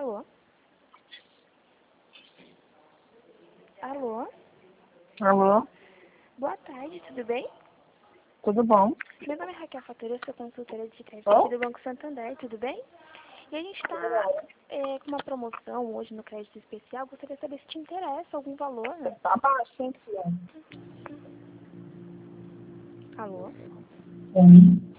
Alô? Alô? Alô? Boa tarde, tudo bem? Tudo bom? Meu nome é Raquel Fatura, eu sou consultora de crédito Ó? aqui do Banco Santander, tudo bem? E a gente está com uma promoção hoje no crédito especial. Gostaria de saber se te interessa algum valor, né? Tá baixo, hein, filha? Alô? Sim.